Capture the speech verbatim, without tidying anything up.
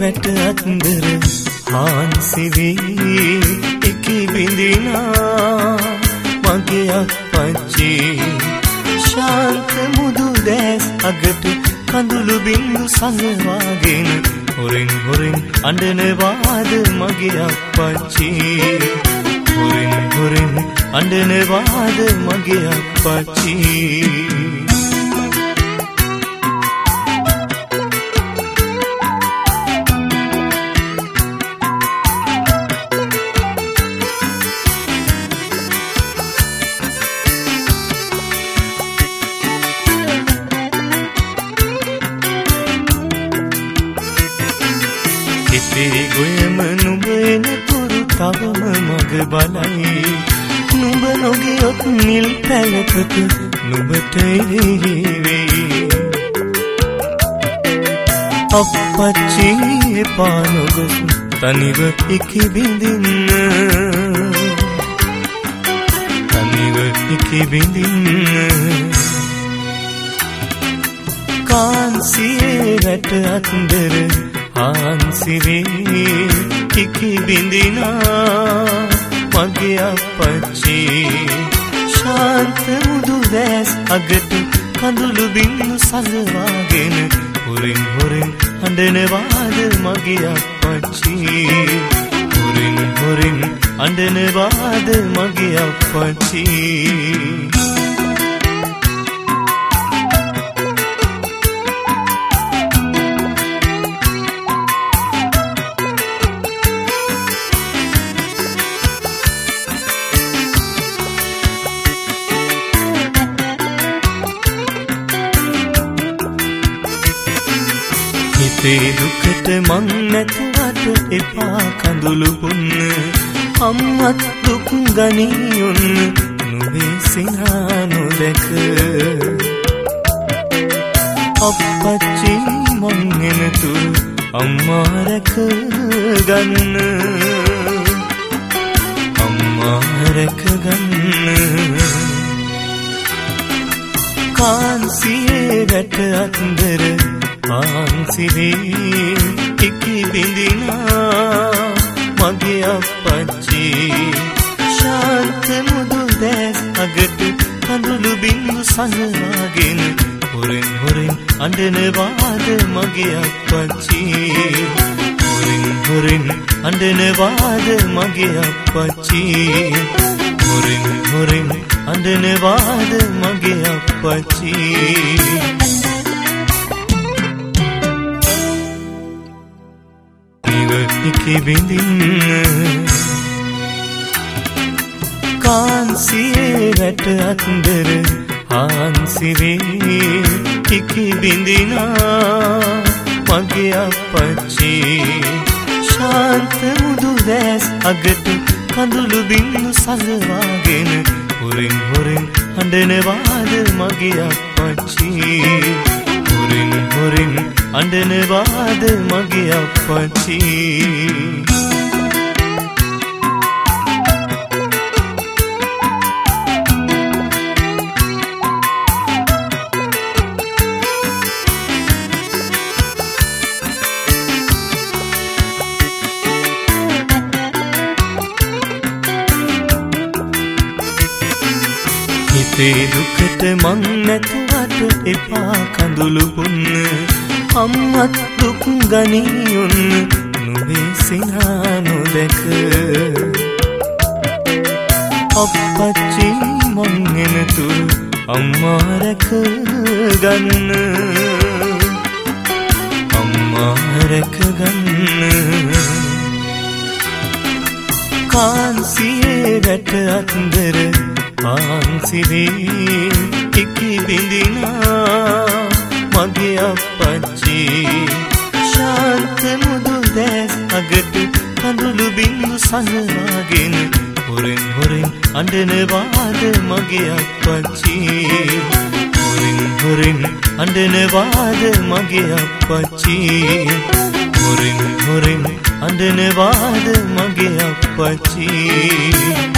වැට අත්දර හාන්සිවී එකි බිඳිනා මගේ අප්පච්චි ශාන්ත මුදු දැස් අගට කඳුළු බින්දු සඟවාගෙන හොරෙන් හොරෙන් අඬනවාද මගේ අප්පච්චි හොරෙන් හොරෙන් අඬනවාද මගේ අප්පච්චි හිතේ ගොයම නුඹ එනතුරු තවම මග බලයි නුඹ නොගියොත් නිල් පැලපත නුඹට එරෙහි අප්පච්චි එපා නොගොස් තනිව එකි බිඳින්න තනිව එකි බිඳින්න කාන්සියේ වැට අත්දර හාන්සිවේ එකි බිඳිනා මගේ අප්පච්චි ශාන්ත මුදු දැස් අගට කඳුළු බින්දු සඟවාගෙන හොරෙන් හොරෙන් අඬනවාද මගේ අප්පච්චි හොරෙන් හොරෙන් අඬනවාද මගේ අප්පච්චි හිතේ දුකට මං නැතුවට එපා කඳුළු පුන්න අම්මත් දුක් ගනියොන්න නුඹේ සිනා නොදැක අප්පච්චි මං එනතුරු අම්මා රැක ගන්න අම්මා රැක ගන්න කාන්සියේ වැට අත්දර හාන්සිවේ එකි බිඳිනා මගේ අප්පච්චි ශාන්ත මුදු දැස් අගට කඳුළු බින්දු සඟවාගෙන හොරෙන් හොරෙන් අඬනවාද මගේ අප්පච්චි හොරෙන් හොරෙන් අඬනවාද මගේ අප්පච්චි හොරෙන් හොරෙන් අඬනවාද මගේ අප්පච්චි එකි බිඳින්න කාන්සියේ වැට අත්දර හාන්සිවේ එකි බිඳිනා මගේ අප්පච්චි ශාන්ත මුදු දැස් අගට කඳුළු බින්දු සඟවාගෙන හොරෙන් හොරෙන් අඬනවාද මගේ අප්පච්චි හොරෙන් හොරෙන් අඬනවාද මගේ අප්පච්චි හිතේ දුකට මං නැතුවට එපා කඳුළු පුන්න අම්මත් දුක් ගනියොන්න නුඹේ සිනා නොදැක අප්පච්චි මං එනතුරු අම්මා රැක ගන්න අම්මා රැක ගන්න කාන්සියේ වැට අත්දර හාන්සිවේ එකි බිඳිනා මගේ අප්පච්චි ශාන්ත මුදු දැස් අගට කඳුළු බින්දු සඟවාගෙන හොරෙන් හොරෙන් අඬනවාද මගේ අප්පච්චි හොරෙන් හොරෙන් අඬනවාද මගේ අප්පච්චි හොරෙන් හොරෙන් අඬනවාද මගේ අප්පච්චි